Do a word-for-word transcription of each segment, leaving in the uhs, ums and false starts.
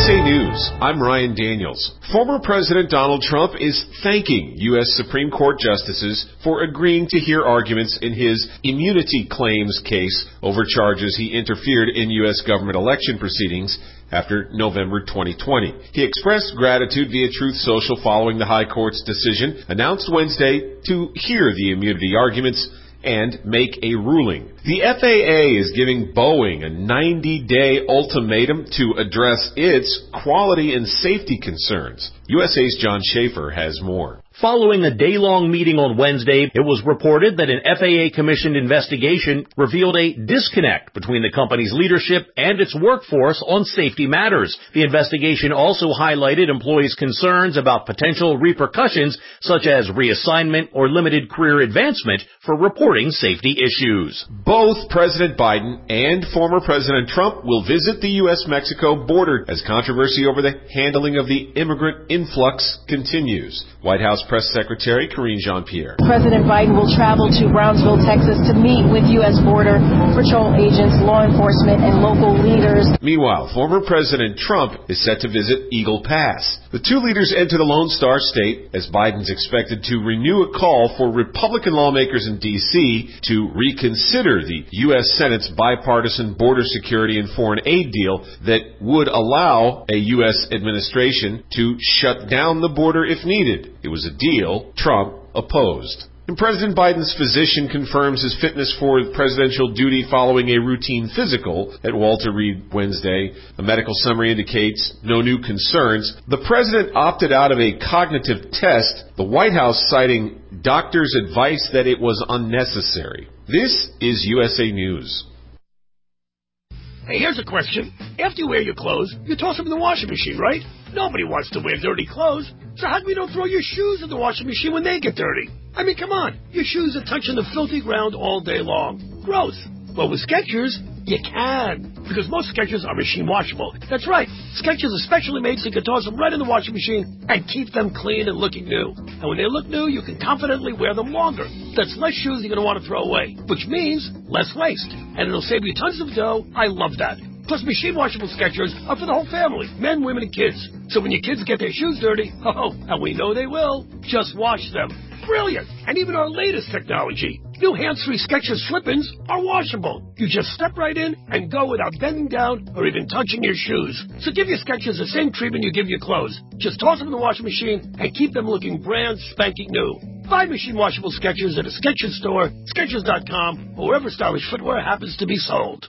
S A News, I'm Ryan Daniels. Former President Donald Trump is thanking U S Supreme Court justices for agreeing to hear arguments in his immunity claims case over charges he interfered in U S government election proceedings after November twenty twenty. He expressed gratitude via Truth Social following the High Court's decision, announced Wednesday, to hear the immunity arguments and make a ruling. The F A A is giving Boeing a ninety-day ultimatum to address its quality and safety concerns. U S A's John Schaefer has more. Following a day-long meeting on Wednesday, it was reported that an F A A-commissioned investigation revealed a disconnect between the company's leadership and its workforce on safety matters. The investigation also highlighted employees' concerns about potential repercussions such as reassignment or limited career advancement for reporting safety issues. Both President Biden and former President Trump will visit the U S Mexico border as controversy over the handling of the immigrant influx continues. White House Press Secretary Karine Jean-Pierre. President Biden will travel to Brownsville, Texas to meet with U S Border Patrol agents, law enforcement, and local leaders. Meanwhile, former President Trump is set to visit Eagle Pass. The two leaders enter the Lone Star State as Biden's expected to renew a call for Republican lawmakers in D C to reconsider the U S Senate's bipartisan border security and foreign aid deal that would allow a U S administration to shut down the border if needed. It was a deal Trump opposed. And President Biden's physician confirms his fitness for presidential duty following a routine physical at Walter Reed Wednesday. A medical summary indicates no new concerns. The president opted out of a cognitive test, the White House citing doctors' advice that it was unnecessary. This is U S A News. Hey, here's a question. After you wear your clothes, you toss them in the washing machine, right? Nobody wants to wear dirty clothes. So how come you don't throw your shoes in the washing machine when they get dirty? I mean, come on. Your shoes are touching the filthy ground all day long. Gross. Well, with Skechers, you can. Because most Skechers are machine washable. That's right. Skechers are specially made so you can toss them right in the washing machine and keep them clean and looking new. And when they look new, you can confidently wear them longer. That's less shoes you're going to want to throw away, which means less waste. And it'll save you tons of dough. I love that. Plus, machine washable Skechers are for the whole family, men, women, and kids. So when your kids get their shoes dirty, oh, and we know they will, just wash them. Brilliant! And even our latest technology, new hands-free Skechers slip-ins are washable. You just step right in and go without bending down or even touching your shoes. So give your Skechers the same treatment you give your clothes. Just toss them in the washing machine and keep them looking brand spanking new. Buy machine washable Skechers at a Skechers store, Skechers dot com, or wherever stylish footwear happens to be sold.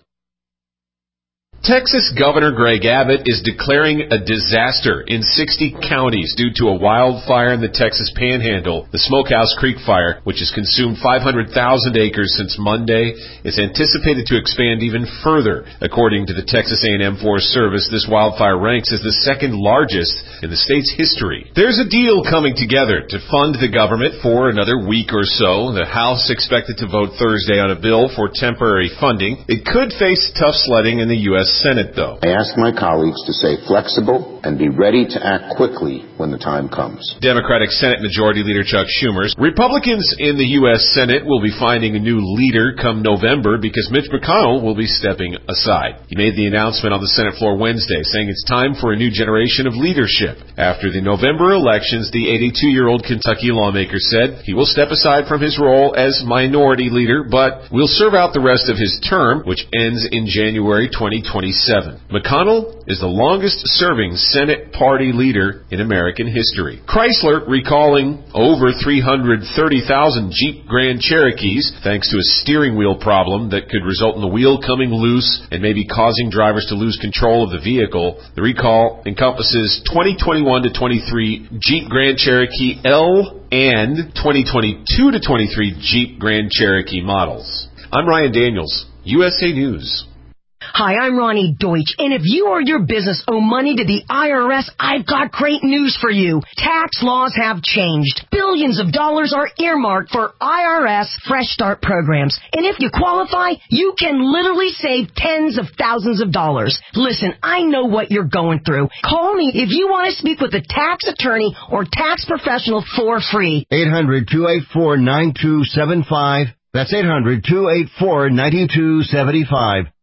Texas Governor Greg Abbott is declaring a disaster in sixty counties due to a wildfire in the Texas Panhandle. The Smokehouse Creek Fire, which has consumed five hundred thousand acres since Monday, is anticipated to expand even further. According to the Texas A and M Forest Service, this wildfire ranks as the second largest in the state's history. There's a deal coming together to fund the government for another week or so. The House expected to vote Thursday on a bill for temporary funding. It could face tough sledding in the U S Senate, though. I ask my colleagues to stay flexible and be ready to act quickly when the time comes. Democratic Senate Majority Leader Chuck Schumer. Republicans in the U S Senate will be finding a new leader come November because Mitch McConnell will be stepping aside. He made the announcement on the Senate floor Wednesday, saying it's time for a new generation of leadership. After the November elections, the eighty-two-year-old Kentucky lawmaker said he will step aside from his role as minority leader, but will serve out the rest of his term, which ends in January twenty twenty-seven. McConnell is the longest-serving Senate party leader in American history. Chrysler recalling over three hundred thirty thousand Jeep Grand Cherokees thanks to a steering wheel problem that could result in the wheel coming loose and maybe causing drivers to lose control of the vehicle. The recall encompasses twenty twenty-one to twenty-three Jeep Grand Cherokee L and twenty twenty-two to twenty-three Jeep Grand Cherokee models. I'm Ryan Daniels, U S A News. Hi, I'm Ronnie Deutsch, and if you or your business owe money to the I R S, I've got great news for you. Tax laws have changed. Billions of dollars are earmarked for I R S Fresh Start programs, and if you qualify, you can literally save tens of thousands of dollars. Listen, I know what you're going through. Call me if you want to speak with a tax attorney or tax professional for free. eight hundred, two eight four, nine two seven five. That's eight hundred, two eight four, nine two seven five.